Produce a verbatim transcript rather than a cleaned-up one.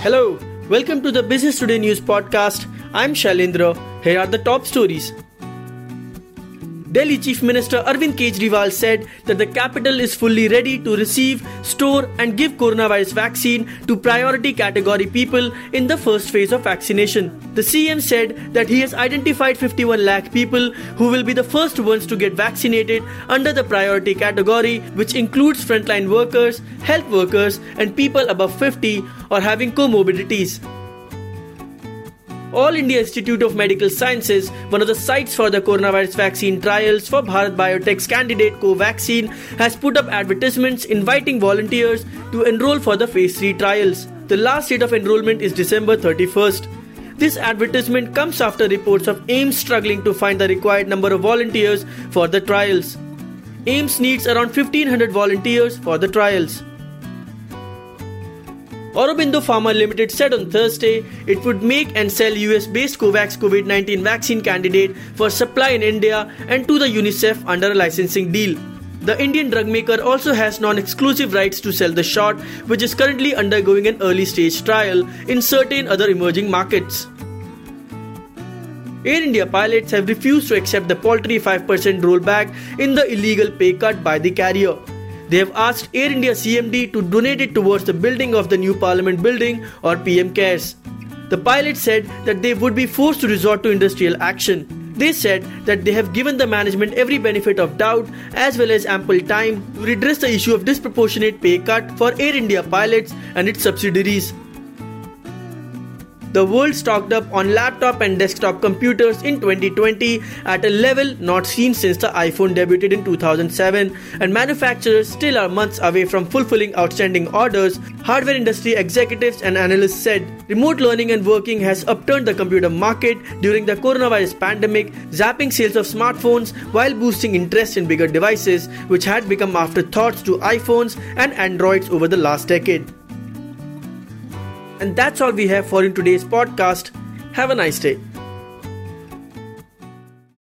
Hello, welcome to the Business Today News Podcast. I'm Shailendra. Here are the top stories. Delhi Chief Minister Arvind Kejriwal said that the capital is fully ready to receive, store and give coronavirus vaccine to priority category people in the first phase of vaccination. The C M said that he has identified fifty-one lakh people who will be the first ones to get vaccinated under the priority category, which includes frontline workers, health workers and people above fifty or having comorbidities. All India Institute of Medical Sciences, one of the sites for the coronavirus vaccine trials for Bharat Biotech's candidate Covaxin, has put up advertisements inviting volunteers to enroll for the phase three trials. The last date of enrollment is December thirty-first. This advertisement comes after reports of AIIMS struggling to find the required number of volunteers for the trials. AIIMS needs around fifteen hundred volunteers for the trials. Aurobindo Pharma Limited said on Thursday it would make and sell U S-based Covax COVID nineteen vaccine candidate for supply in India and to the UNICEF under a licensing deal. The Indian drug maker also has non-exclusive rights to sell the shot, which is currently undergoing an early-stage trial in certain other emerging markets. Air India pilots have refused to accept the paltry five percent rollback in the illegal pay cut by the carrier. They have asked Air India C M D to donate it towards the building of the new Parliament building or P M Cares. The pilots said that they would be forced to resort to industrial action. They said that they have given the management every benefit of doubt as well as ample time to redress the issue of disproportionate pay cut for Air India pilots and its subsidiaries. The world stocked up on laptop and desktop computers in twenty twenty at a level not seen since the iPhone debuted in two thousand seven, and manufacturers still are months away from fulfilling outstanding orders, hardware industry executives and analysts said. Remote learning and working has upturned the computer market during the coronavirus pandemic, zapping sales of smartphones while boosting interest in bigger devices, which had become afterthoughts to iPhones and Androids over the last decade. And that's all we have for in today's podcast. Have a nice day.